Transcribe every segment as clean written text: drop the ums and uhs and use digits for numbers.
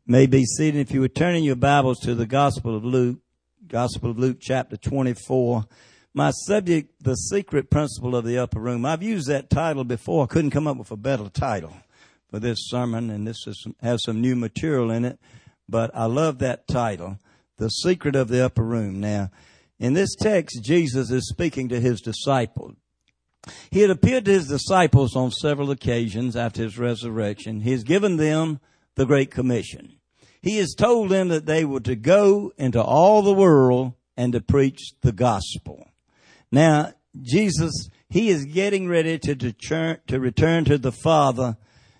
May be seated. If you would turn in your Bibles to the Gospel of Luke chapter 24. My subject, the secret principle of the upper room. I've used that title before. I couldn't come up with a better title for this sermon, and this has some new material in it. But I love that title, the secret of the upper room. Now, in this text, Jesus is speaking to his disciples. He had appeared to his disciples on several occasions after his resurrection. He has given them the Great Commission. He has told them that they were to go into all the world and to preach the gospel. Now, Jesus, he is getting ready to return to the Father.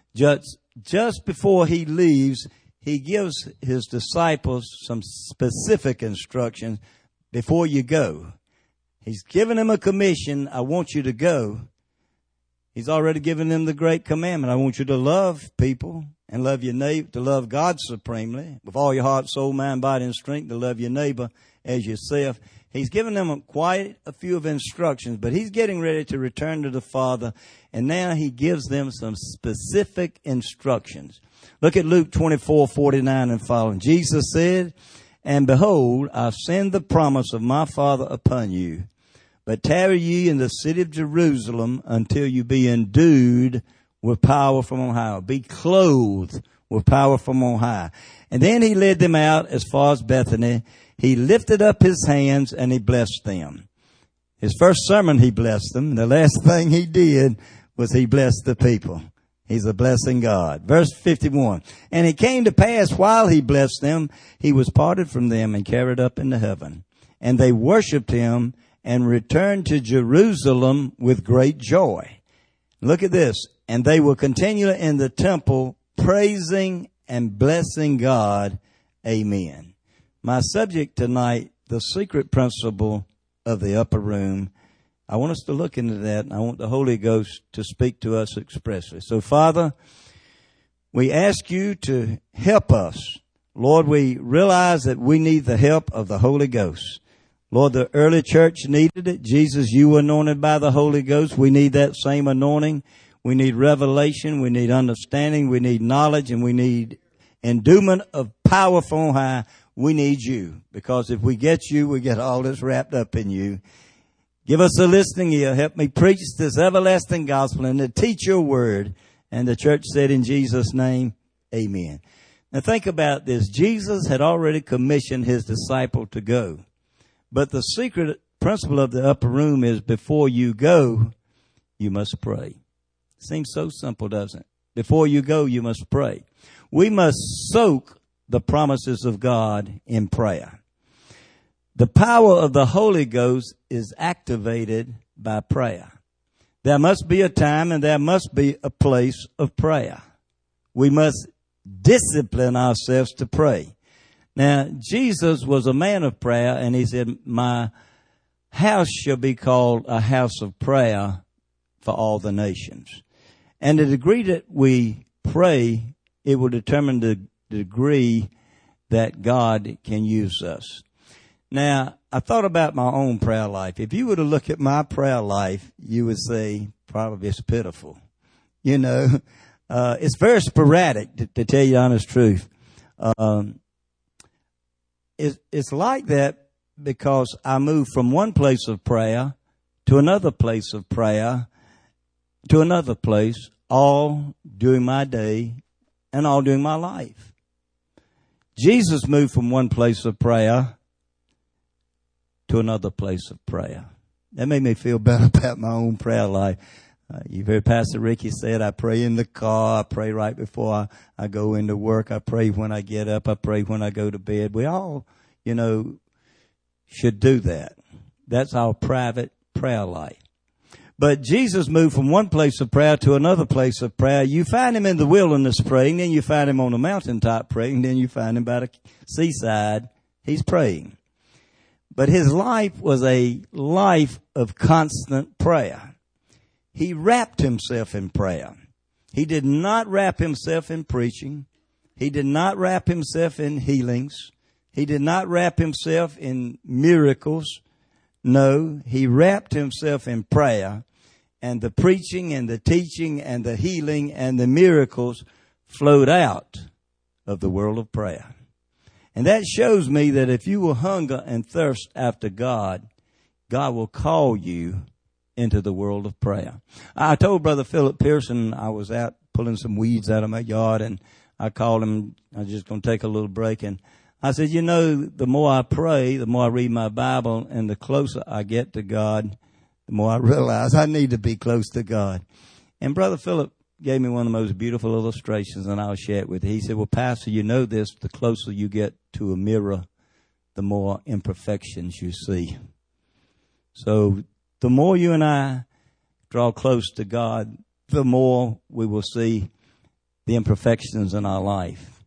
Just before he leaves, he gives his disciples some specific instructions before you go. He's given them a commission. I want you to go. He's already given them the great commandment. I want you to love people and love your neighbor, to love God supremely with all your heart, soul, mind, body, and strength, to love your neighbor as yourself. He's given them quite a few of instructions, but he's getting ready to return to the Father, and now he gives them some specific instructions. Look at Luke 24:49 and following. Jesus said, "And behold, I send the promise of my Father upon you. But tarry ye in the city of Jerusalem until you be endued with power from on high." Be clothed with power from on high. And then he led them out as far as Bethany. He lifted up his hands and he blessed them. His first sermon, he blessed them. The last thing he did was he blessed the people. He's a blessing God. Verse 51. "And it came to pass while he blessed them, he was parted from them and carried up into heaven. And they worshiped him and returned to Jerusalem with great joy." Look at this. "And they were continually in the temple, praising and blessing God. Amen." My subject tonight, the secret principle of the upper room. I want us to look into that, and I want the Holy Ghost to speak to us expressly. So, Father, we ask you to help us. Lord, we realize that we need the help of the Holy Ghost. Lord, the early church needed it. Jesus, you were anointed by the Holy Ghost. We need that same anointing. We need revelation. We need understanding. We need knowledge. And we need endowment of power from on high. We need you. Because if we get you, we get all this wrapped up in you. Give us a listening ear. Help me preach this everlasting gospel and to teach your word. And the church said in Jesus' name, amen. Now think about this. Jesus had already commissioned his disciple to go. But the secret principle of the upper room is before you go, you must pray. Seems so simple, doesn't it? Before you go, you must pray. We must soak the promises of God in prayer. The power of the Holy Ghost is activated by prayer. There must be a time and there must be a place of prayer. We must discipline ourselves to pray. Now, Jesus was a man of prayer, and he said, "My house shall be called a house of prayer for all the nations." And the degree that we pray, it will determine the degree that God can use us. Now, I thought about my own prayer life. If you were to look at my prayer life, you would say, probably it's pitiful. You know, it's very sporadic, to tell you the honest truth. It's like that because I move from one place of prayer to another place of prayer to another place all during my day and all during my life. Jesus moved from one place of prayer to another place of prayer. That made me feel better about my own prayer life. You've heard Pastor Ricky said, I pray in the car, I pray right before I go into work, I pray when I get up, I pray when I go to bed. We all, should do that. That's our private prayer life. But Jesus moved from one place of prayer to another place of prayer. You find him in the wilderness praying, then you find him on the mountaintop praying, then you find him by the seaside. He's praying. But his life was a life of constant prayer. He wrapped himself in prayer. He did not wrap himself in preaching. He did not wrap himself in healings. He did not wrap himself in miracles. No, he wrapped himself in prayer, and the preaching and the teaching and the healing and the miracles flowed out of the world of prayer. And that shows me that if you will hunger and thirst after God, God will call you into the world of prayer. I told Brother Philip Pearson I was out pulling some weeds out of my yard, and I called him. I was just going to take a little break, and I said, you know, the more I pray, the more I read my Bible, and the closer I get to God, the more I realize I need to be close to God. And Brother Philip gave me one of the most beautiful illustrations, and I'll share it with you. He said, well, Pastor, you know this, the closer you get to a mirror, the more imperfections you see. So the more you and I draw close to God, the more we will see the imperfections in our life.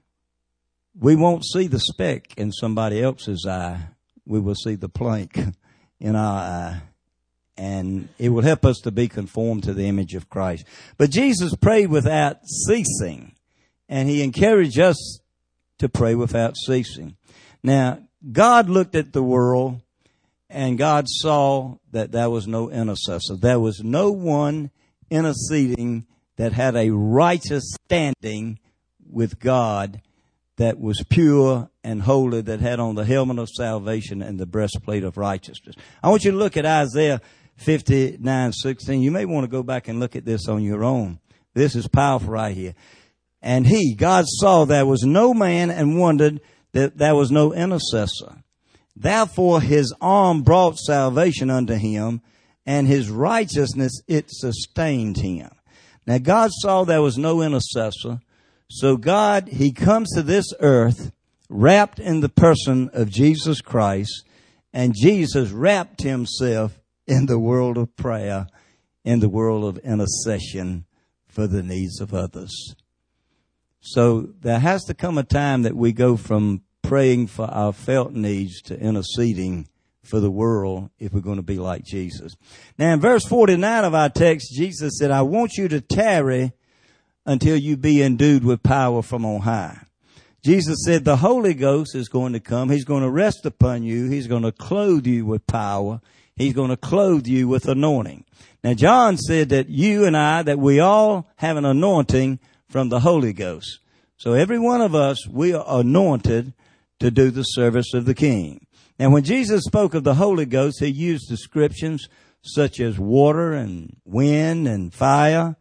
We won't see the speck in somebody else's eye. We will see the plank in our eye. And it will help us to be conformed to the image of Christ. But Jesus prayed without ceasing. And he encouraged us to pray without ceasing. Now, God looked at the world, and God saw that there was no intercessor. There was no one interceding that had a righteous standing with God, that was pure and holy, that had on the helmet of salvation and the breastplate of righteousness. I want you to look at Isaiah 59:16. You may want to go back and look at this on your own. This is powerful right here. And God saw there was no man, and wondered that there was no intercessor. Therefore his arm brought salvation unto him, and his righteousness, it sustained him. Now God saw there was no intercessor. So God, he comes to this earth wrapped in the person of Jesus Christ, and Jesus wrapped himself in the world of prayer, in the world of intercession for the needs of others. So there has to come a time that we go from praying for our felt needs to interceding for the world if we're going to be like Jesus. Now in verse 49 of our text, Jesus said, I want you to tarry until you be endued with power from on high. Jesus said the Holy Ghost is going to come. He's going to rest upon you. He's going to clothe you with power. He's going to clothe you with anointing. Now, John said that you and I, that we all have an anointing from the Holy Ghost. So every one of us, we are anointed to do the service of the King. And when Jesus spoke of the Holy Ghost, he used descriptions such as water and wind and fire.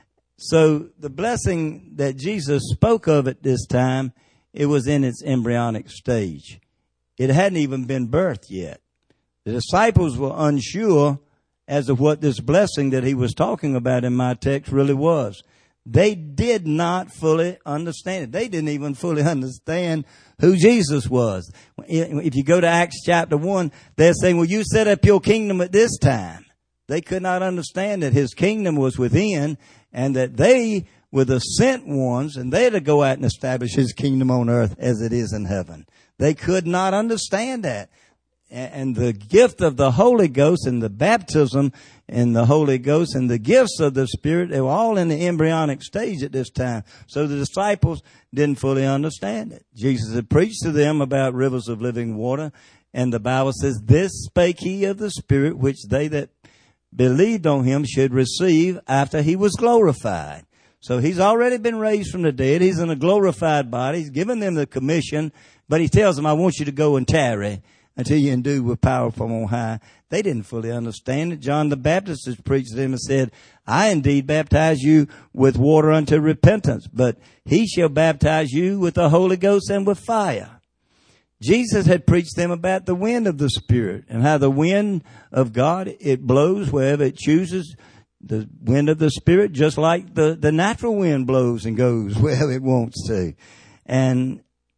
So the blessing that Jesus spoke of at this time, it was in its embryonic stage. It hadn't even been birthed yet. The disciples were unsure as to what this blessing that he was talking about in my text really was. They did not fully understand it. They didn't even fully understand who Jesus was. If you go to Acts chapter 1, they're saying, well, you set up your kingdom at this time. They could not understand that his kingdom was within, and that they were the sent ones, and they're to go out and establish his kingdom on earth as it is in heaven. They could not understand that. And the gift of the Holy Ghost and the baptism in the Holy Ghost and the gifts of the Spirit, they were all in the embryonic stage at this time. So the disciples didn't fully understand it. Jesus had preached to them about rivers of living water, and the Bible says, this spake he of the Spirit, which they that believed on him should receive after he was glorified. So he's already been raised from the dead. He's in a glorified body. He's given them the commission, but he tells them, I want you to go and tarry until you endued with power from on high. They didn't fully understand it. John the Baptist has preached to them and said, I indeed baptize you with water unto repentance, but he shall baptize you with the Holy Ghost and with fire. Jesus had preached them about the wind of the Spirit and how the wind of God, it blows wherever it chooses. The wind of the Spirit, just like the natural wind blows and goes wherever it wants to. And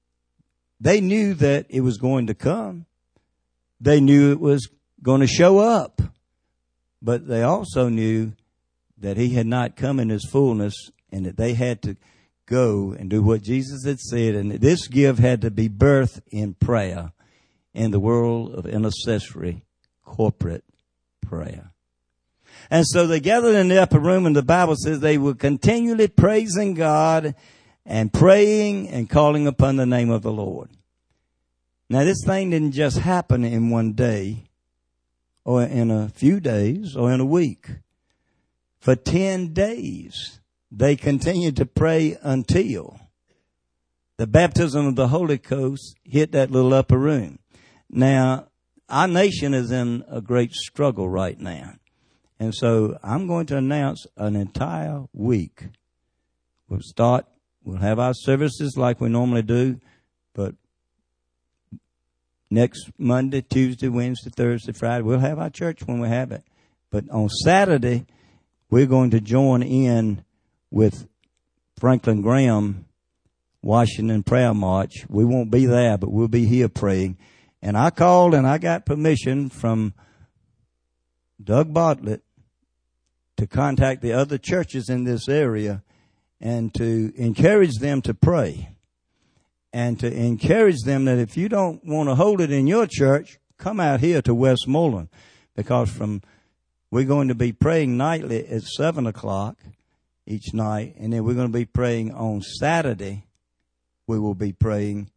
they knew that it was going to come. They knew it was going to show up. But they also knew that he had not come in his fullness, and that they had to go and do what Jesus had said. And this gift had to be birthed in prayer, in the world of intercessory corporate prayer. And so they gathered in the upper room, and the Bible says they were continually praising God and praying and calling upon the name of the Lord. Now, this thing didn't just happen in one day or in a few days or in a week. For 10 days, they continued to pray until the baptism of the Holy Ghost hit that little upper room. Now, our nation is in a great struggle right now. And so I'm going to announce an entire week. We'll have our services like we normally do, but next Monday, Tuesday, Wednesday, Thursday, Friday, we'll have our church when we have it. But on Saturday, we're going to join in with Franklin Graham Washington Prayer March. We won't be there, but we'll be here praying. And I called and I got permission from Doug Bartlett to contact the other churches in this area and to encourage them to pray. And to encourage them that if you don't want to hold it in your church, come out here to Westmoreland. Because we're going to be praying nightly at 7 o'clock each night. And then we're going to be praying on Saturday. We will be praying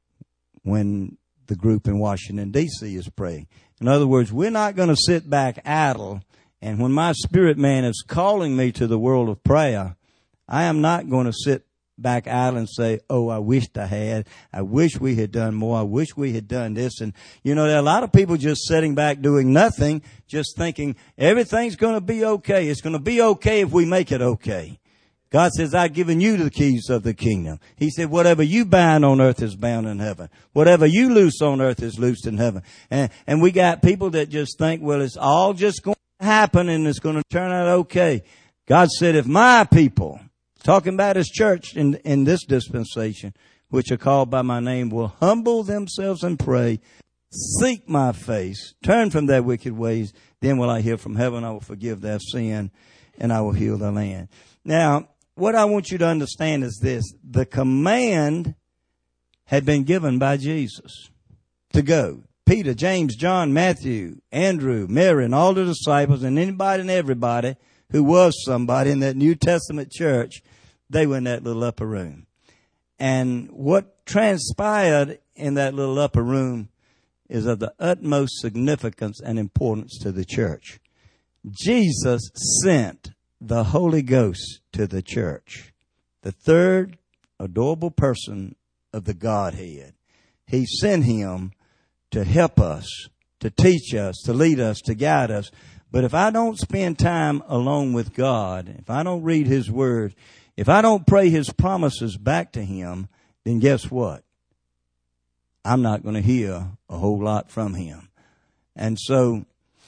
when the group in Washington, D.C. is praying. In other words, we're not going to sit back idle. And when my spirit man is calling me to the world of prayer, I am not going to sit back idle and say, oh, I wished I had. I wish we had done more. I wish we had done this. And, you know, there are a lot of people just sitting back doing nothing, just thinking everything's going to be okay. It's going to be okay if we make it okay. God says, I've given you the keys of the kingdom. He said, whatever you bind on earth is bound in heaven. Whatever you loose on earth is loosed in heaven. And we got people that just think, well, it's all just going to happen and it's going to turn out okay. God said, if my people, talking about his church in this dispensation, which are called by my name, will humble themselves and pray, seek my face, turn from their wicked ways, then will I hear from heaven, I will forgive their sin, and I will heal their land. Now, what I want you to understand is this. The command had been given by Jesus to go. Peter, James, John, Matthew, Andrew, Mary, and all the disciples, and anybody and everybody who was somebody in that New Testament church, they were in that little upper room. And what transpired in that little upper room is of the utmost significance and importance to the church. Jesus sent the Holy Ghost to the church, the third adorable person of the Godhead. He sent him to help us, to teach us, to lead us, to guide us. But if I don't spend time alone with God, if I don't read his word, if I don't pray his promises back to him, then guess what? I'm not going to hear a whole lot from him. And so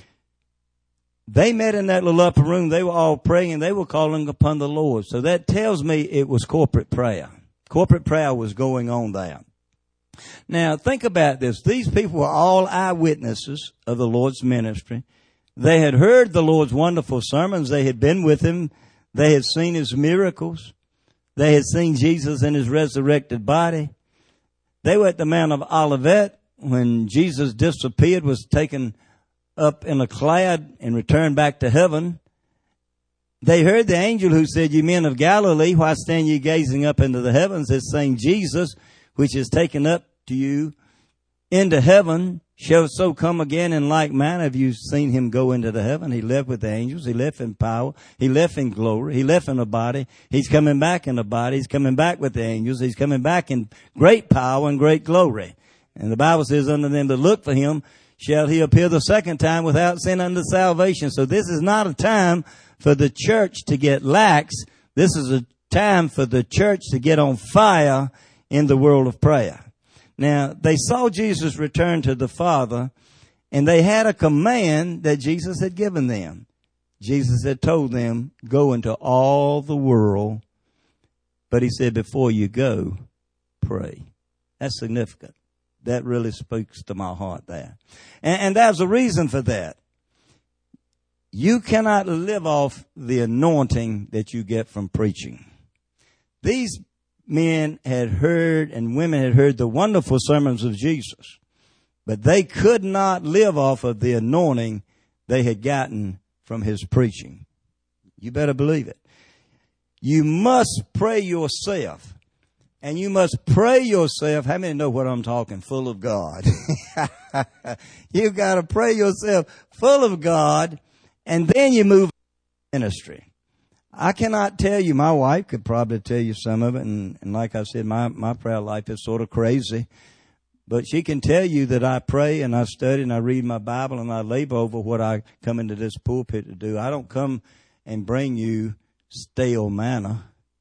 they met in that little upper room. They were all praying and they were calling upon the Lord. So that tells me it was corporate prayer. Corporate prayer was going on there. Now think about this. These people were all eyewitnesses of the Lord's ministry. They had heard the Lord's wonderful sermons. They had been with him. They had seen his miracles. They had seen Jesus in his resurrected body. They were at the Mount of Olivet when Jesus disappeared, was taken up in a cloud and returned back to heaven. They heard the angel who said, "You men of Galilee, why stand ye gazing up into the heavens? This same Jesus, which is taken up to you into heaven, shall so come again in like manner. Have you seen him go into the heaven?" He left with the angels. He left in power. He left in glory. He left in a body. He's coming back in a body. He's coming back with the angels. He's coming back in great power and great glory. And the Bible says, unto them that look for him shall he appear the second time without sin unto salvation. So this is not a time for the church to get lax. This is a time for the church to get on fire in the world of prayer. Now, they saw Jesus return to the Father, and they had a command that Jesus had given them. Jesus had told them, go into all the world, but he said, before you go, pray. That's significant. That really speaks to my heart there. And there's a reason for that. You cannot live off the anointing that you get from preaching. These men had heard and women had heard the wonderful sermons of Jesus, but they could not live off of the anointing they had gotten from his preaching. You better believe it. You must pray yourself, and you must pray yourself. How many know what I'm talking? Full of God. You've got to pray yourself full of God, and then you move to ministry. I cannot tell you. My wife could probably tell you some of it. And like I said, my prayer life is sort of crazy. But she can tell you that I pray and I study and I read my Bible and I labor over what I come into this pulpit to do. I don't come and bring you stale manna.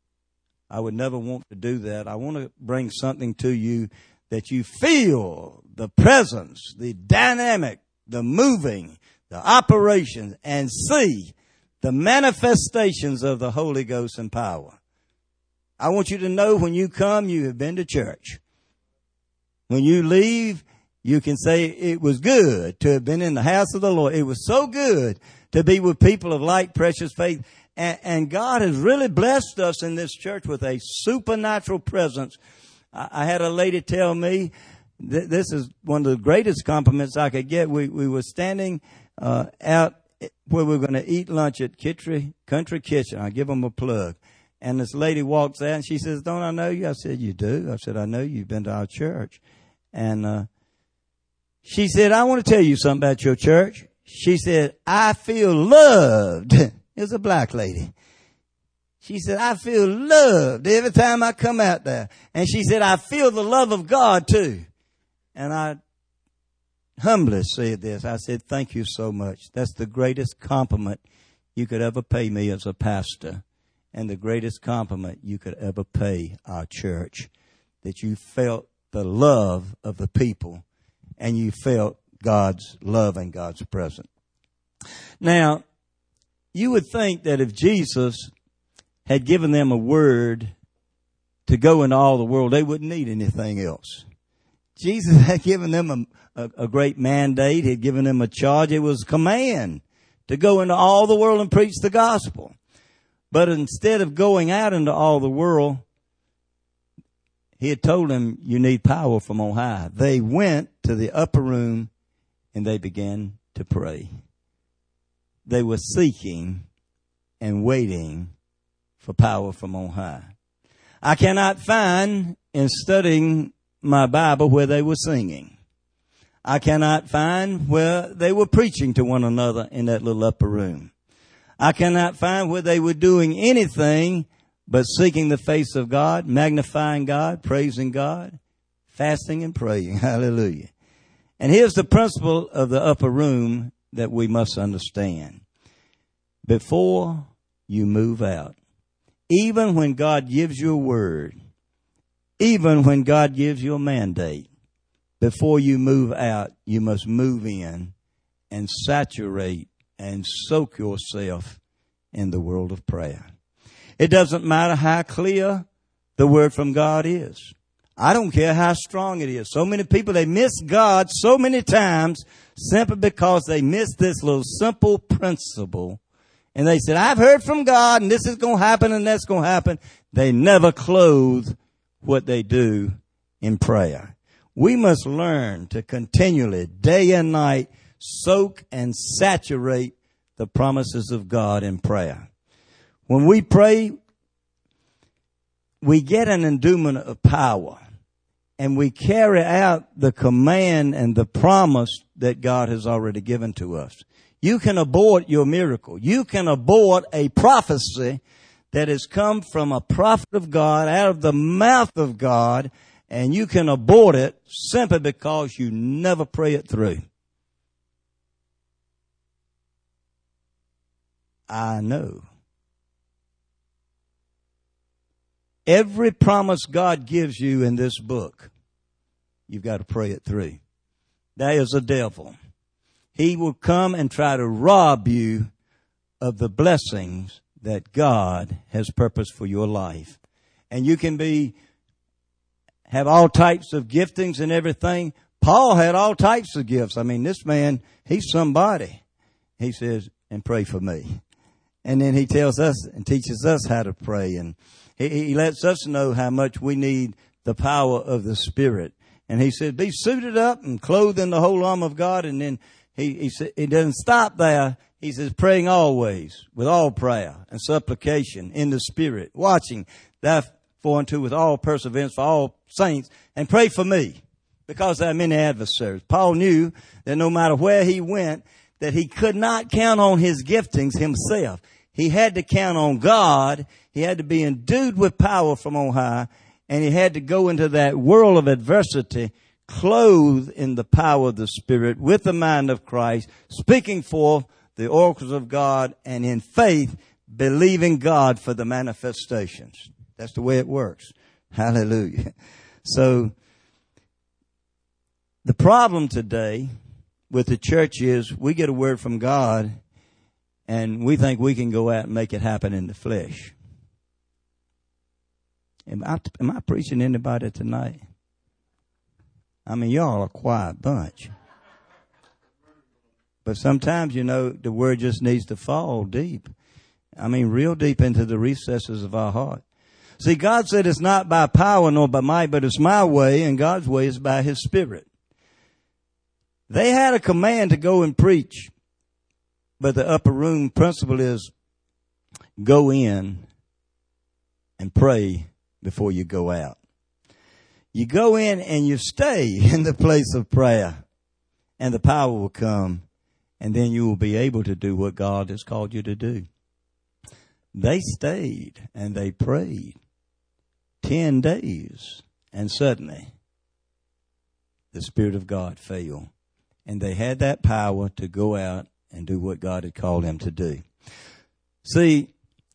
I would never want to do that. I want to bring something to you that you feel the presence, the dynamic, the moving, the operations, and see the manifestations of the Holy Ghost and power. I want you to know when you come, you have been to church. When you leave, you can say it was good to have been in the house of the Lord. It was so good to be with people of like precious faith. And God has really blessed us in this church with a supernatural presence. I had a lady tell me, this is one of the greatest compliments I could get. We were standing out where we were going to eat lunch at Country Kitchen. I'll give them a plug. And this lady walks out and she says, "Don't I know you?" I said, "You do?" I said, "I know you've been to our church." And she said, "I want to tell you something about your church." She said, "I feel loved." It was a black lady. She said, "I feel loved every time I come out there." And she said, "I feel the love of God too." And I humbly said this. I said, "Thank you so much. That's the greatest compliment you could ever pay me as a pastor. And the greatest compliment you could ever pay our church. That you felt the love of the people and you felt God's love and God's presence." Now, you would think that if Jesus had given them a word to go into all the world, they wouldn't need anything else. Jesus had given them a great mandate. He had given them a charge. It was a command to go into all the world and preach the gospel. But instead of going out into all the world, he had told them, "You need power from on high." They went to the upper room and they began to pray. They were seeking and waiting for power from on high. I cannot find in studying my Bible where they were singing. I cannot find where they were preaching to one another in that little upper room. I cannot find where they were doing anything but seeking the face of God, magnifying God, praising God, fasting and praying. Hallelujah. And here's the principle of the upper room that we must understand. Before you move out, even when God gives you a word, even when God gives you a mandate, before you move out, you must move in and saturate and soak yourself in the world of prayer. It doesn't matter how clear the word from God is. I don't care how strong it is. So many people, they miss God so many times simply because they miss this little simple principle. And they said, "I've heard from God and this is going to happen and that's going to happen." They never clothe what they do in prayer. We must learn to continually, day and night, soak and saturate the promises of God in prayer. When we pray, we get an endowment of power and we carry out the command and the promise that God has already given to us. You can abort your miracle. You can abort a prophecy that has come from a prophet of God, out of the mouth of God, and you can abort it simply because you never pray it through. I know. Every promise God gives you in this book, you've got to pray it through. There is a devil. He will come and try to rob you of the blessings that God has purposed for your life. And you can have all types of giftings and everything. Paul had all types of gifts. I mean, this man, he's somebody. He says, "And pray for me." And then he tells us and teaches us how to pray. And he lets us know how much we need the power of the Spirit. And he said, be suited up and clothed in the whole armor of God. And then he doesn't stop there. He says, praying always with all prayer and supplication in the Spirit, watching therefore unto with all perseverance for all saints, and pray for me because there are many adversaries. Paul knew that no matter where he went, that he could not count on his giftings himself. He had to count on God. He had to be endued with power from on high. And he had to go into that world of adversity, clothed in the power of the Spirit, with the mind of Christ, speaking forth the oracles of God, and in faith, believing God for the manifestations. That's the way it works. Hallelujah. So, the problem today with the church is we get a word from God and we think we can go out and make it happen in the flesh. Am I preaching anybody tonight? I mean, y'all are a quiet bunch. But sometimes, the word just needs to fall deep. I mean, real deep into the recesses of our heart. See, God said it's not by power nor by might, but it's my way, and God's way is by His Spirit. They had a command to go and preach, but the upper room principle is go in and pray before you go out. You go in and you stay in the place of prayer, and the power will come, and then you will be able to do what God has called you to do. They stayed and they prayed 10 days, and suddenly the Spirit of God fell. And they had that power to go out and do what God had called them to do. See,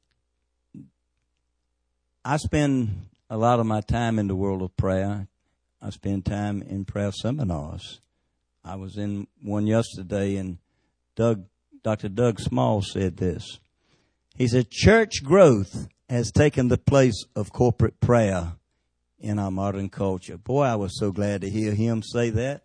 I spend a lot of my time in the world of prayer. I spend time in prayer seminars. I was in one yesterday, and Dr. Doug Small said this. He said, church growth has taken the place of corporate prayer in our modern culture. Boy, I was so glad to hear him say that.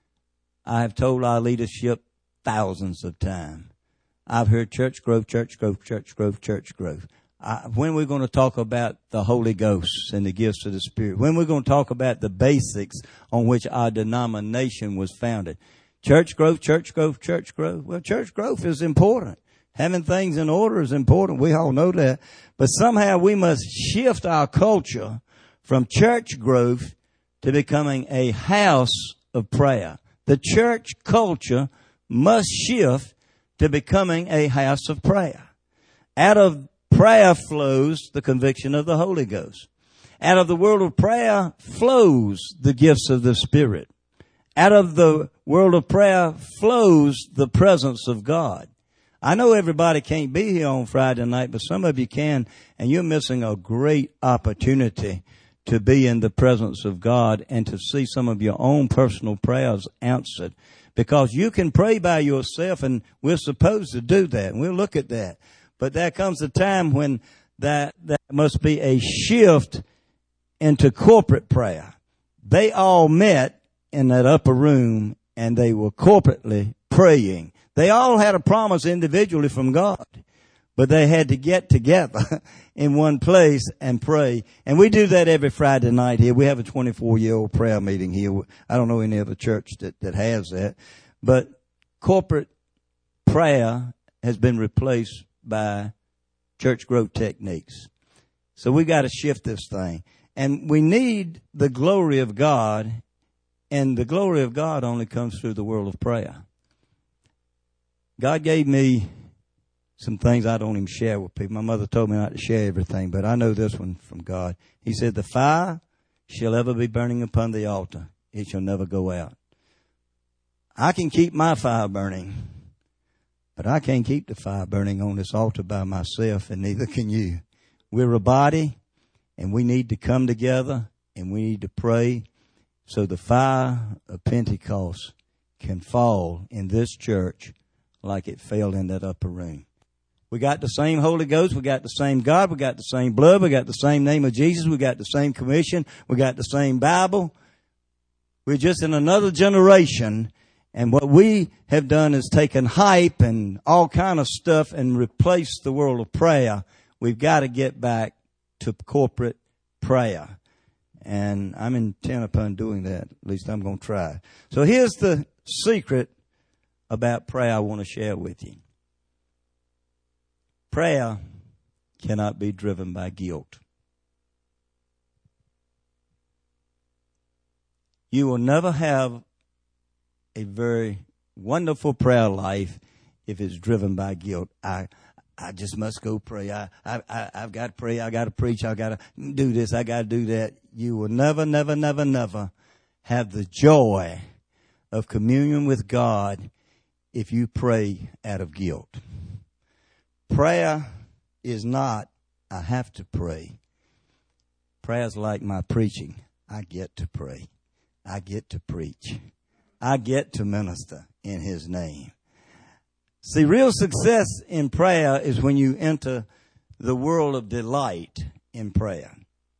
I have told our leadership thousands of times. I've heard church growth, church growth, church growth, church growth. When we're going to talk about the Holy Ghost and the gifts of the Spirit, when we're going to talk about the basics on which our denomination was founded. Church growth, church growth, church growth. Well, church growth is important. Having things in order is important. We all know that. But somehow we must shift our culture from church growth to becoming a house of prayer. The church culture must shift to becoming a house of prayer. Out of prayer flows the conviction of the Holy Ghost. Out of the world of prayer flows the gifts of the Spirit. Out of the world of prayer flows the presence of God. I know everybody can't be here on Friday night, but some of you can, and you're missing a great opportunity to be in the presence of God and to see some of your own personal prayers answered. Because you can pray by yourself, and we're supposed to do that, and we'll look at that. But there comes a time when that must be a shift into corporate prayer. They all met in that upper room, and they were corporately praying. They all had a promise individually from God, but they had to get together in one place and pray. And we do that every Friday night here. We have a 24-year-old prayer meeting here. I don't know any other church that has that. But corporate prayer has been replaced by church growth techniques. So we got to shift this thing. And we need the glory of God, and the glory of God only comes through the world of prayer. God gave me some things I don't even share with people. My mother told me not to share everything, but I know this one from God. He said, the fire shall ever be burning upon the altar. It shall never go out. I can keep my fire burning, but I can't keep the fire burning on this altar by myself, and neither can you. We're a body, and we need to come together, and we need to pray so the fire of Pentecost can fall in this church like it fell in that upper room. We got the same Holy Ghost. We got the same God. We got the same blood. We got the same name of Jesus. We got the same commission. We got the same Bible. We're just in another generation. And what we have done is taken hype and all kind of stuff and replaced the world of prayer. We've got to get back to corporate prayer. And I'm intent upon doing that. At least I'm going to try. So here's the secret about prayer I want to share with you. Prayer cannot be driven by guilt. You will never have a very wonderful prayer life if it's driven by guilt. I I just must go pray. I've got to pray. I got to preach. I got to do this. I got to do that. You will never, never, never, never have the joy of communion with God if you pray out of guilt. Prayer is not, I have to pray. Prayer is like my preaching. I get to pray. I get to preach. I get to minister in His name. See, real success in prayer is when you enter the world of delight in prayer.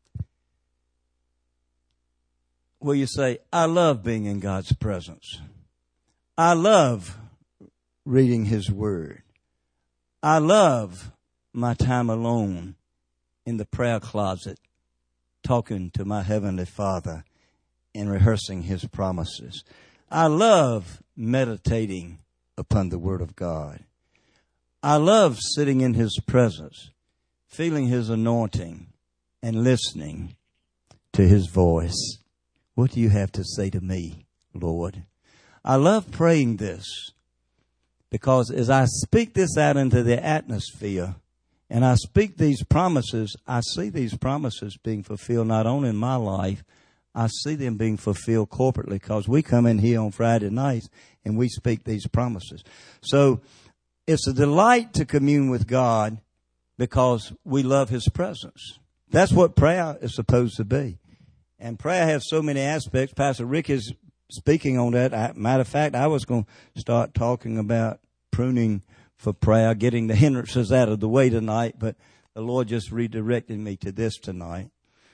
Where you say, I love being in God's presence. I love reading His Word. I love my time alone in the prayer closet, talking to my Heavenly Father and rehearsing His promises. I love meditating upon the Word of God. I love sitting in His presence, feeling His anointing, and listening to His voice. What do you have to say to me, Lord? I love praying this because as I speak this out into the atmosphere and I speak these promises, I see these promises being fulfilled not only in my life, I see them being fulfilled corporately because we come in here on Friday nights and we speak these promises. So it's a delight to commune with God because we love His presence. That's what prayer is supposed to be. And prayer has so many aspects. Pastor Rick is speaking on that. Matter of fact, I was going to start talking about pruning for prayer, getting the hindrances out of the way tonight, but the Lord just redirected me to this tonight.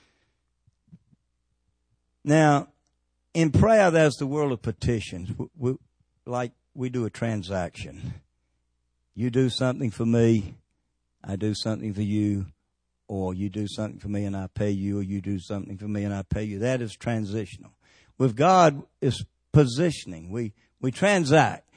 Now, in prayer, there's the world of petitions. We do a transaction. You do something for me, I do something for you, or you do something for me and I pay you, or you do something for me and I pay you. That is transitional. With God, it's positioning. We transact.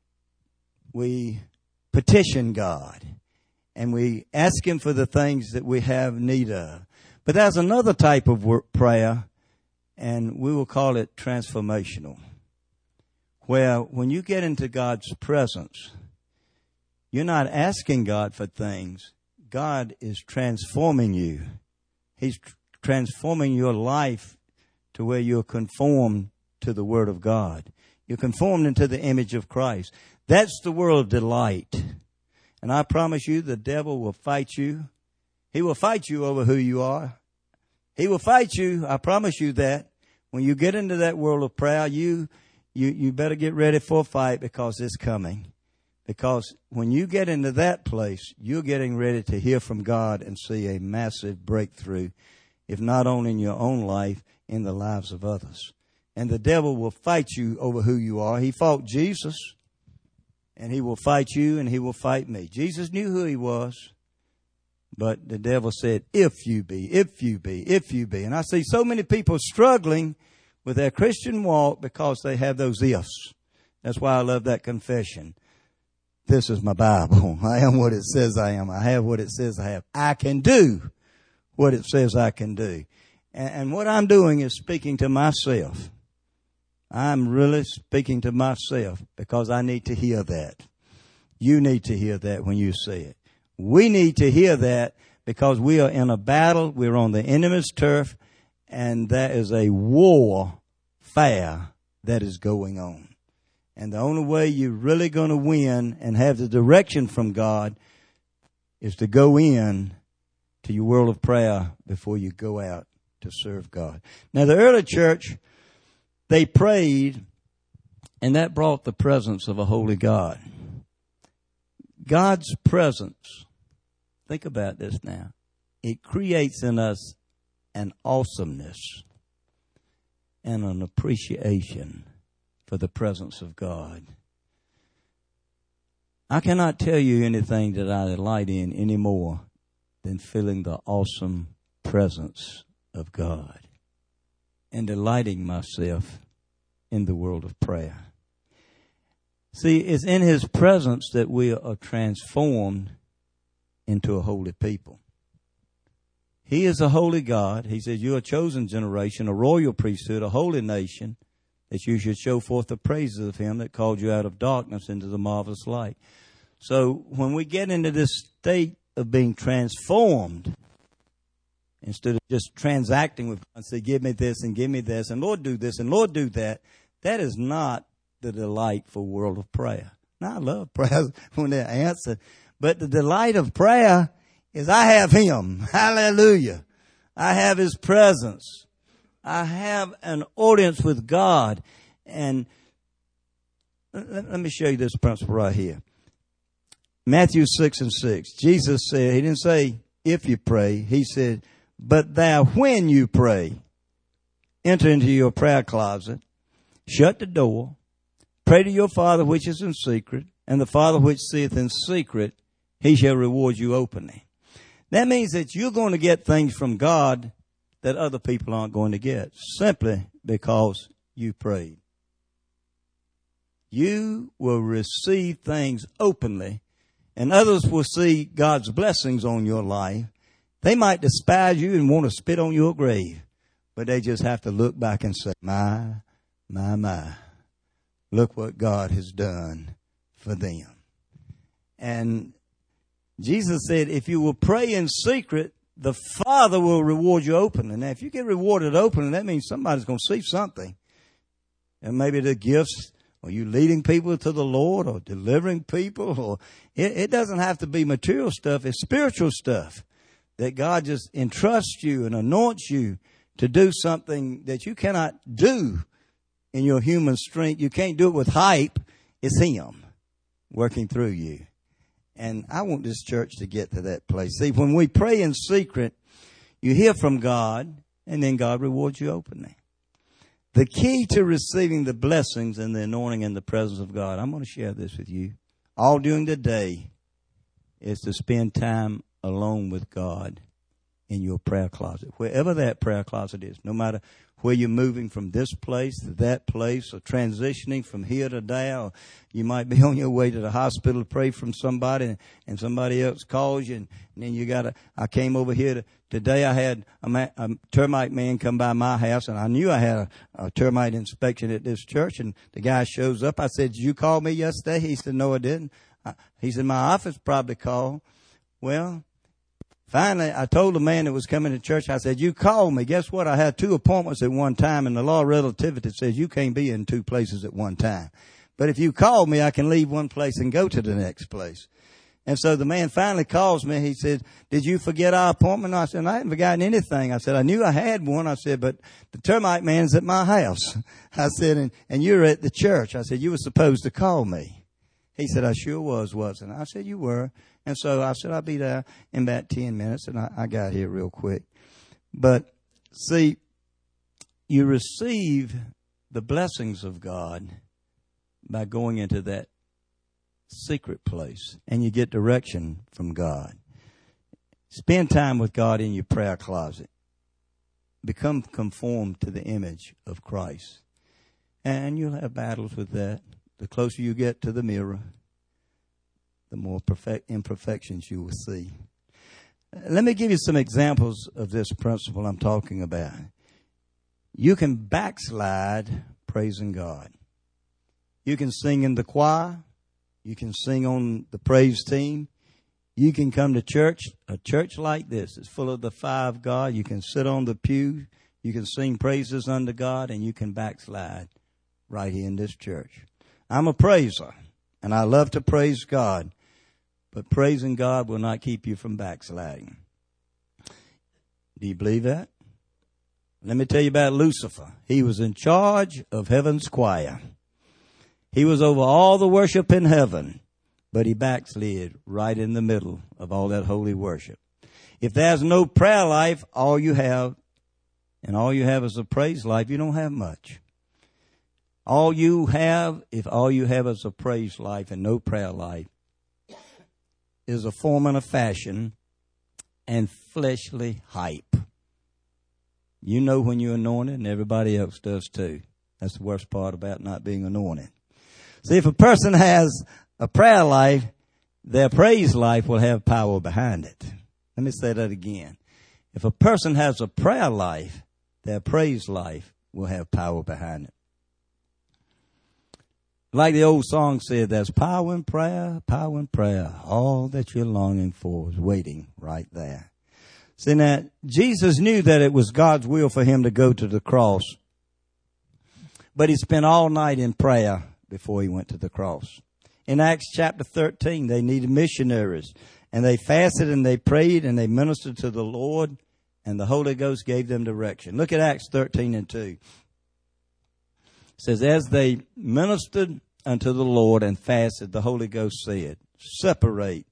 We petition God. And we ask Him for the things that we have need of. But there's another type of prayer, and we will call it transformational, where when you get into God's presence, you're not asking God for things. God is transforming you. He's transforming your life to where you're conformed to the Word of God. You're conformed into the image of Christ. That's the world of delight. And I promise you, the devil will fight you. He will fight you over who you are. He will fight you. I promise you that. When you get into that world of prayer, you better get ready for a fight because it's coming. Because when you get into that place, you're getting ready to hear from God and see a massive breakthrough, if not only in your own life, in the lives of others. And the devil will fight you over who you are. He fought Jesus, and he will fight you, and he will fight me. Jesus knew who he was, but the devil said, if you be, if you be, if you be. And I see so many people struggling with their Christian walk because they have those ifs. That's why I love that confession. This is my Bible. I am what it says I am. I have what it says I have. I can do what it says I can do. And what I'm doing is speaking to myself. I'm really speaking to myself because I need to hear that. You need to hear that when you see it. We need to hear that because we are in a battle. We're on the enemy's turf, and there is a warfare that is going on. And the only way you're really going to win and have the direction from God is to go in to your world of prayer before you go out to serve God. Now, the early church, they prayed, and that brought the presence of a holy God. God's presence, think about this now, it creates in us an awesomeness and an appreciation for the presence of God. I cannot tell you anything that I delight in any more than feeling the awesome presence of God and delighting myself in the world of prayer. See, it's in His presence that we are transformed into a holy people. He is a holy God. He says, you're a chosen generation, a royal priesthood, a holy nation, that you should show forth the praises of Him that called you out of darkness into the marvelous light. So when we get into this state of being transformed, instead of just transacting with God and say, give me this and give me this, and Lord do this and Lord do that, that is not the delightful world of prayer. Now, I love prayers when they're answered, but the delight of prayer is I have Him. Hallelujah. I have His presence. I have an audience with God. And let me show you this principle right here. Matthew 6:6. Jesus said, He didn't say if you pray. He said, but thou when you pray, enter into your prayer closet, shut the door, pray to your Father which is in secret, and the Father which seeth in secret, He shall reward you openly. That means that you're going to get things from God that other people aren't going to get, simply because you prayed. You will receive things openly, and others will see God's blessings on your life. They might despise you and want to spit on your grave, but they just have to look back and say, my, look what God has done for them. And Jesus said, if you will pray in secret, the Father will reward you openly. Now, if you get rewarded openly, that means somebody's going to see something. And maybe the gifts, or you leading people to the Lord, or delivering people, or it doesn't have to be material stuff. It's spiritual stuff that God just entrusts you and anoints you to do something that you cannot do in your human strength. You can't do it with hype. It's Him working through you. And I want this church to get to that place. See, when we pray in secret, you hear from God, and then God rewards you openly. The key to receiving the blessings and the anointing and the presence of God, I'm going to share this with you, all during the day, is to spend time alone with God in your prayer closet, wherever that prayer closet is, no matter where you're moving from this place to that place, or transitioning from here to there, or you might be on your way to the hospital to pray from somebody, and somebody else calls you, and then you I came over here today. I had a termite man come by my house, and I knew I had a termite inspection at this church, and the guy shows up. I said, did you call me yesterday? He said, no, I didn't. He said, my office probably called. Well, finally, I told the man that was coming to church, I said, you called me. Guess what? I had 2 appointments at one time, and the law of relativity says you can't be in 2 places at one time. But if you call me, I can leave one place and go to the next place. And so the man finally calls me. He said, did you forget our appointment? I said, I haven't forgotten anything. I said, I knew I had one. I said, but the termite man's at my house. I said, and you're at the church. I said, you were supposed to call me. He said, I sure wasn't. I said, you were. And so I said, I'll be there in about 10 minutes. And I got here real quick. But see, you receive the blessings of God by going into that secret place, and you get direction from God. Spend time with God in your prayer closet. Become conformed to the image of Christ. And you'll have battles with that. The closer you get to the mirror, the more imperfections you will see. Let me give you some examples of this principle I'm talking about. You can backslide praising God. You can sing in the choir. You can sing on the praise team. You can come to church, a church like this. It's full of the fire of God. You can sit on the pew. You can sing praises unto God, and you can backslide right here in this church. I'm a praiser, and I love to praise God. But praising God will not keep you from backsliding. Do you believe that? Let me tell you about Lucifer. He was in charge of heaven's choir. He was over all the worship in heaven, but he backslid right in the middle of all that holy worship. If there's no prayer life, all you have is a praise life, you don't have much. If all you have is a praise life and no prayer life, is a form and a fashion and fleshly hype. You know when you're anointed, and everybody else does too. That's the worst part about not being anointed. See, if a person has a prayer life, their praise life will have power behind it. Let me say that again. If a person has a prayer life, their praise life will have power behind it. Like the old song said, there's power in prayer, power in prayer. All that you're longing for is waiting right there. See, now, Jesus knew that it was God's will for him to go to the cross. But he spent all night in prayer before he went to the cross. In Acts chapter 13, they needed missionaries. And they fasted and they prayed and they ministered to the Lord. And the Holy Ghost gave them direction. Look at Acts 13:2. It says, as they ministered unto the Lord and fasted, the Holy Ghost said, separate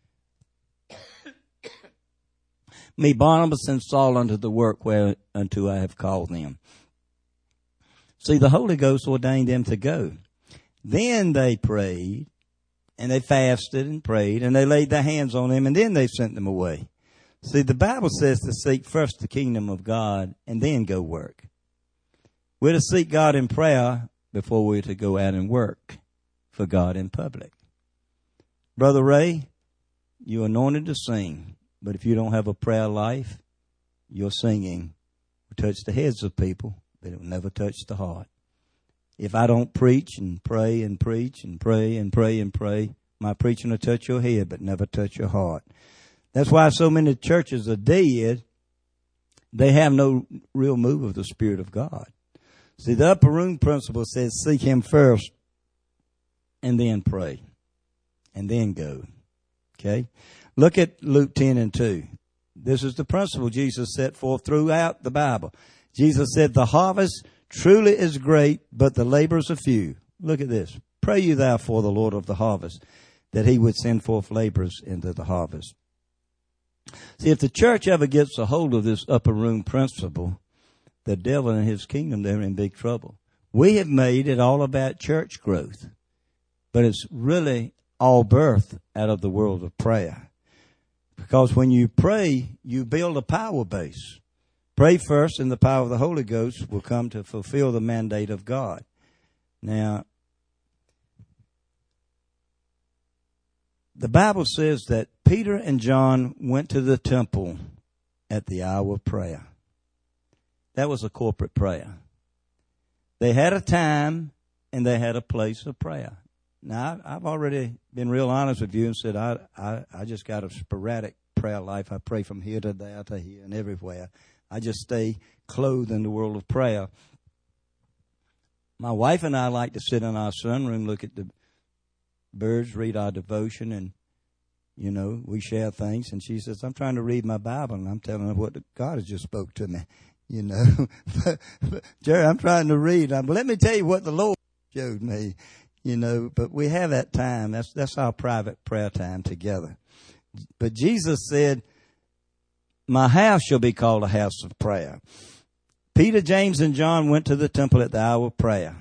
me, Barnabas and Saul, unto the work whereunto I have called them. See, the Holy Ghost ordained them to go. Then they prayed, and they fasted and prayed, and they laid their hands on them, and then they sent them away. See, the Bible says to seek first the kingdom of God, and then go work. We're to seek God in prayer before we're to go out and work for God in public. Brother Ray, you're anointed to sing, but if you don't have a prayer life, your singing will touch the heads of people, but it will never touch the heart. If I don't preach and pray and preach and pray and pray and pray, my preaching will touch your head, but never touch your heart. That's why so many churches are dead. They have no real move of the Spirit of God. See, the upper room principle says seek him first and then pray and then go. Okay? Look at Luke 10:2. This is the principle Jesus set forth throughout the Bible. Jesus said, the harvest truly is great, but the laborers are few. Look at this. Pray you therefore the Lord of the harvest, that he would send forth laborers into the harvest. See, if the church ever gets a hold of this upper room principle, the devil and his kingdom, they're in big trouble. We have made it all about church growth, but it's really all birthed out of the world of prayer. Because when you pray, you build a power base. Pray first, and the power of the Holy Ghost will come to fulfill the mandate of God. Now, the Bible says that Peter and John went to the temple at the hour of prayer. That was a corporate prayer. They had a time and they had a place of prayer. Now, I've already been real honest with you and said I just got a sporadic prayer life. I pray from here to there to here and everywhere. I just stay clothed in the world of prayer. My wife and I like to sit in our sunroom, look at the birds, read our devotion, and, you know, we share things. And she says, I'm trying to read my Bible, and I'm telling her what God has just spoke to me, you know. but Jerry, I'm trying to read. But let me tell you what the Lord showed me, you know. But we have that time. That's our private prayer time together. But Jesus said, my house shall be called a house of prayer. Peter, James, and John went to the temple at the hour of prayer.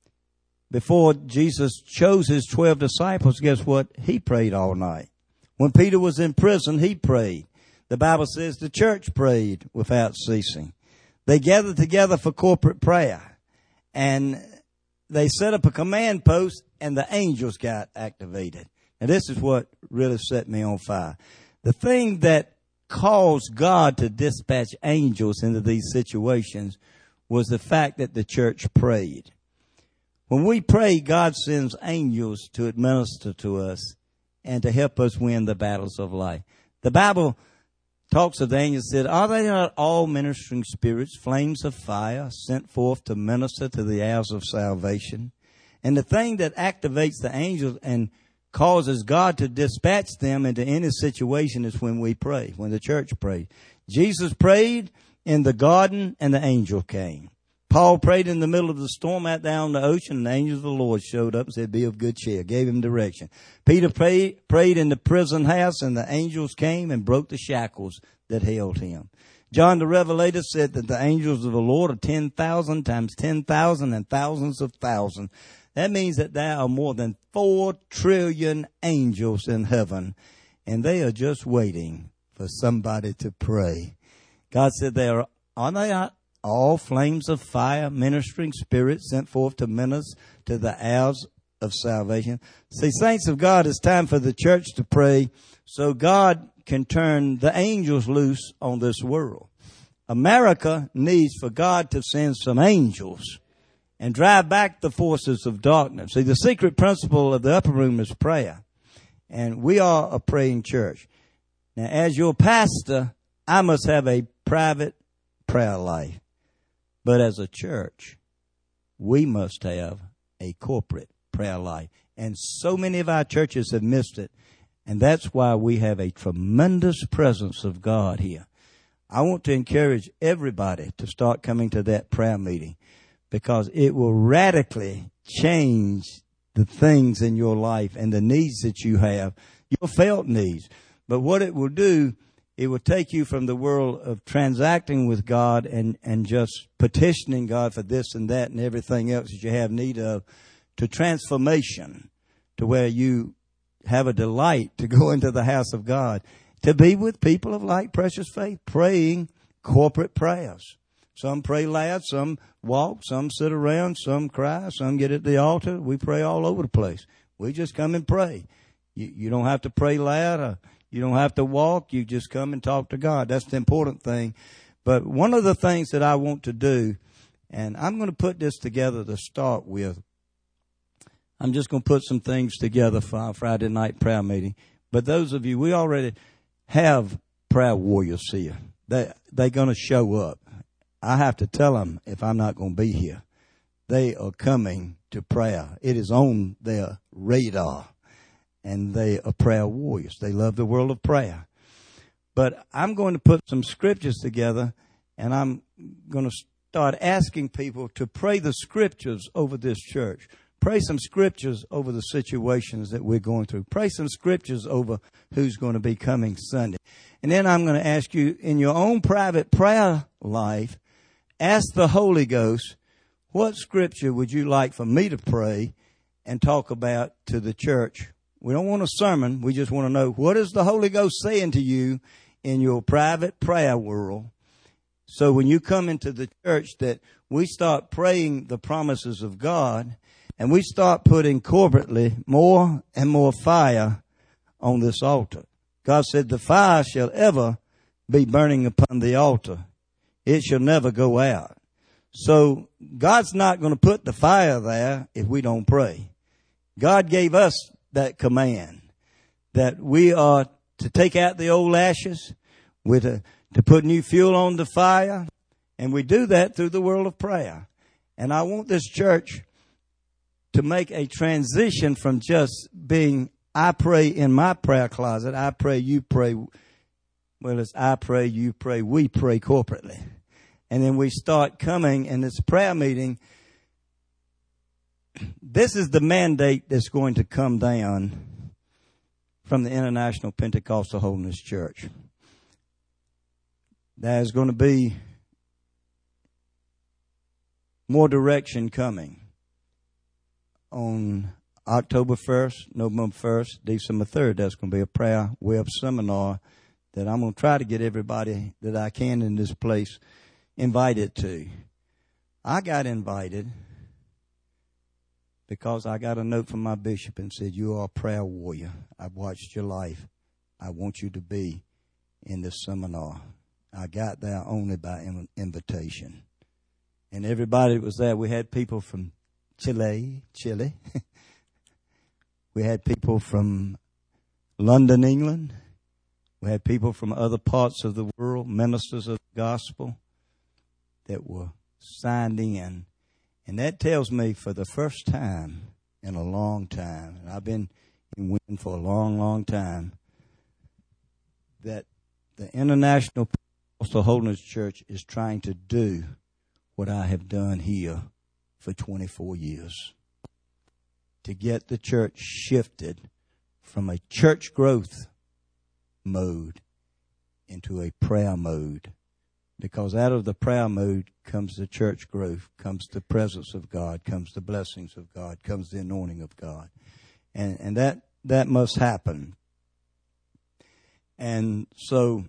Before Jesus chose his 12 disciples, guess what? He prayed all night. When Peter was in prison, he prayed. The Bible says the church prayed without ceasing. They gathered together for corporate prayer. And they set up a command post, and the angels got activated. And this is what really set me on fire. The thing that caused God to dispatch angels into these situations was the fact that the church prayed. When we pray, God sends angels to administer to us and to help us win the battles of life. The Bible talks of the angels, said, are they not all ministering spirits, flames of fire, sent forth to minister to the heirs of salvation? And the thing that activates the angels and causes God to dispatch them into any situation is when we pray, when the church prayed. Jesus prayed in the garden and the angel came. Paul prayed in the middle of the storm out there on the ocean, and the angels of the Lord showed up and said, be of good cheer, gave him direction. Peter prayed in the prison house, and the angels came and broke the shackles that held him. John the Revelator said that the angels of the Lord are 10,000 times 10,000 and thousands of thousands. That means that there are more than 4 trillion angels in heaven, and they are just waiting for somebody to pray. God said are they not all flames of fire, ministering spirits sent forth to minister to the heirs of salvation? See, saints of God, it's time for the church to pray so God can turn the angels loose on this world. America needs for God to send some angels and drive back the forces of darkness. See, the secret principle of the upper room is prayer. And we are a praying church. Now, as your pastor, I must have a private prayer life. But as a church, we must have a corporate prayer life. And so many of our churches have missed it. And that's why we have a tremendous presence of God here. I want to encourage everybody to start coming to that prayer meeting, because it will radically change the things in your life and the needs that you have, your felt needs. But what it will do, it will take you from the world of transacting with God and just petitioning God for this and that and everything else that you have need of, to transformation, to where you have a delight to go into the house of God, to be with people of like precious faith, praying corporate prayers. Some pray loud, some walk, some sit around, some cry, some get at the altar. We pray all over the place. We just come and pray. You don't have to pray loud, or you don't have to walk. You just come and talk to God. That's the important thing. But one of the things that I want to do, and I'm going to put this together to start with. I'm just going to put some things together for our Friday night prayer meeting. But those of you, we already have prayer warriors here. They're going to show up. I have to tell them if I'm not going to be here. They are coming to prayer. It is on their radar. And they are prayer warriors. They love the world of prayer. But I'm going to put some scriptures together, and I'm going to start asking people to pray the scriptures over this church. Pray some scriptures over the situations that we're going through. Pray some scriptures over who's going to be coming Sunday. And then I'm going to ask you, in your own private prayer life, ask the Holy Ghost, what scripture would you like for me to pray and talk about to the church? We don't want a sermon. We just want to know, what is the Holy Ghost saying to you in your private prayer world? So when you come into the church, that we start praying the promises of God, and we start putting corporately more and more fire on this altar. God said, the fire shall ever be burning upon the altar. It shall never go out. So God's not going to put the fire there if we don't pray. God gave us that command that we are to take out the old ashes, we're to put new fuel on the fire, and we do that through the world of prayer. And I want this church to make a transition from just being, I pray in my prayer closet, I pray, you pray. Well, it's I pray, you pray, we pray corporately. And then we start coming in this prayer meeting. This is the mandate that's going to come down from the International Pentecostal Holiness Church. There's going to be more direction coming on October 1st, November 1st, December 3rd. That's going to be a prayer web seminar that I'm going to try to get everybody that I can in this place invited to. I got invited because I got a note from my bishop and said, you are a prayer warrior. I've watched your life. I want you to be in this seminar. I got there only by invitation. And everybody that was there, we had people from Chile. We had people from London, England. We had people from other parts of the world, ministers of the gospel, that were signed in. And that tells me, for the first time in a long time, and I've been in Wynn for a long, long time, that the International Pentecostal Holiness Church is trying to do what I have done here for 24 years. To get the church shifted from a church growth mode into a prayer mode. Because out of the prayer mode comes the church growth, comes the presence of God, comes the blessings of God, comes the anointing of God. And that must happen. And so,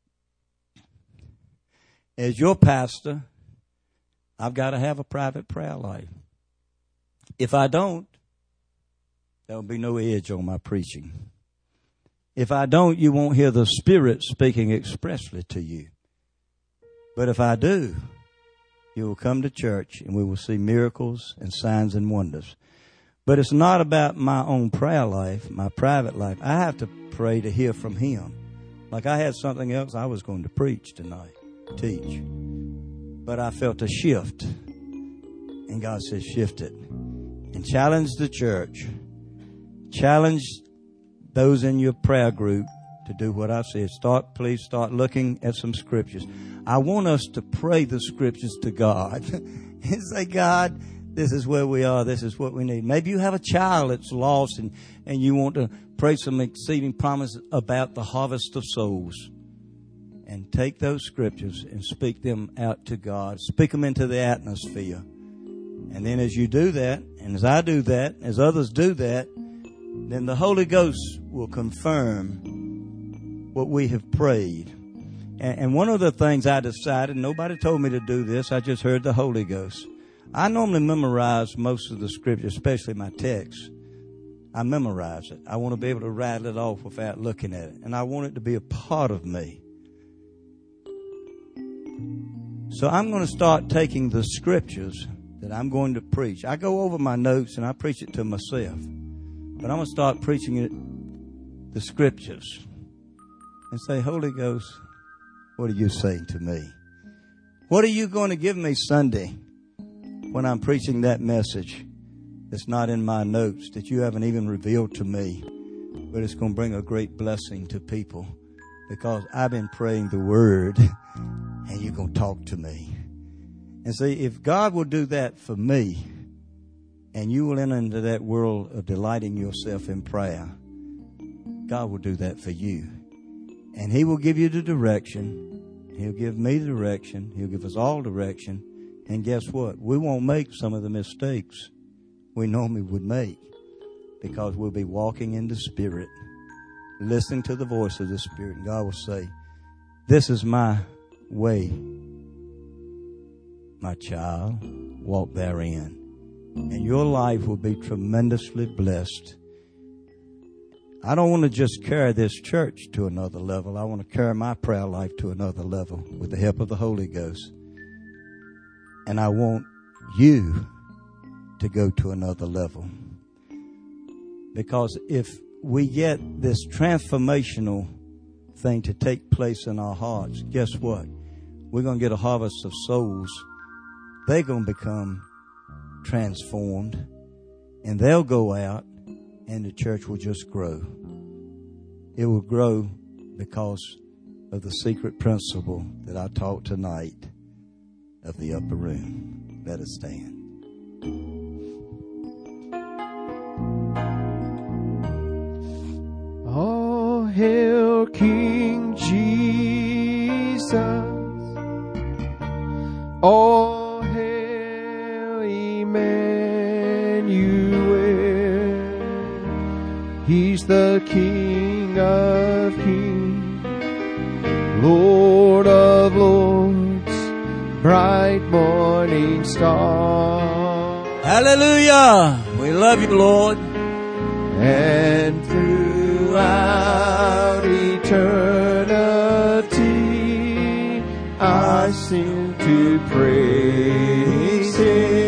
as your pastor, I've got to have a private prayer life. If I don't, there'll be no edge on my preaching. If I don't, you won't hear the Spirit speaking expressly to you. But if I do, you will come to church and we will see miracles and signs and wonders. But it's not about my own prayer life, my private life. I have to pray to hear from Him. Like I had something else I was going to preach tonight, teach. But I felt a shift. And God says, shift it. And challenge the church. Challenge those in your prayer group to do what I said. Please start looking at some scriptures. I want us to pray the scriptures to God and say, God, this is where we are. This is what we need. Maybe you have a child that's lost and you want to pray some exceeding promises about the harvest of souls. And take those scriptures and speak them out to God. Speak them into the atmosphere. And then as you do that, and as I do that, as others do that, then the Holy Ghost will confirm what we have prayed. And one of the things I decided, nobody told me to do this, I just heard the Holy Ghost. I normally memorize most of the scripture, especially my text. I memorize it. I want to be able to rattle it off without looking at it. And I want it to be a part of me. So I'm going to start taking the scriptures that I'm going to preach. I go over my notes and I preach it to myself. But I'm going to start preaching it, the scriptures, and say, Holy Ghost, what are you saying to me? What are you going to give me Sunday when I'm preaching that message that's not in my notes, that you haven't even revealed to me, but it's going to bring a great blessing to people because I've been praying the word and you're going to talk to me. And see, if God will do that for me and you will enter into that world of delighting yourself in prayer, God will do that for you. And He will give you the direction. He'll give me the direction. He'll give us all direction. And guess what? We won't make some of the mistakes we normally would make because we'll be walking in the Spirit, listening to the voice of the Spirit. And God will say, this is my way, my child. Walk therein. And your life will be tremendously blessed. I don't want to just carry this church to another level. I want to carry my prayer life to another level with the help of the Holy Ghost. And I want you to go to another level. Because if we get this transformational thing to take place in our hearts, guess what? We're going to get a harvest of souls. They're going to become transformed. And they'll go out and the church will just grow. It will grow because of the secret principle that I taught tonight of the upper room. Let us stand. All hail King Jesus. All hail Emmanuel. He's the King of kings, Lord of lords, bright morning star. Hallelujah! We love you, Lord. And throughout eternity, I sing to praise Him.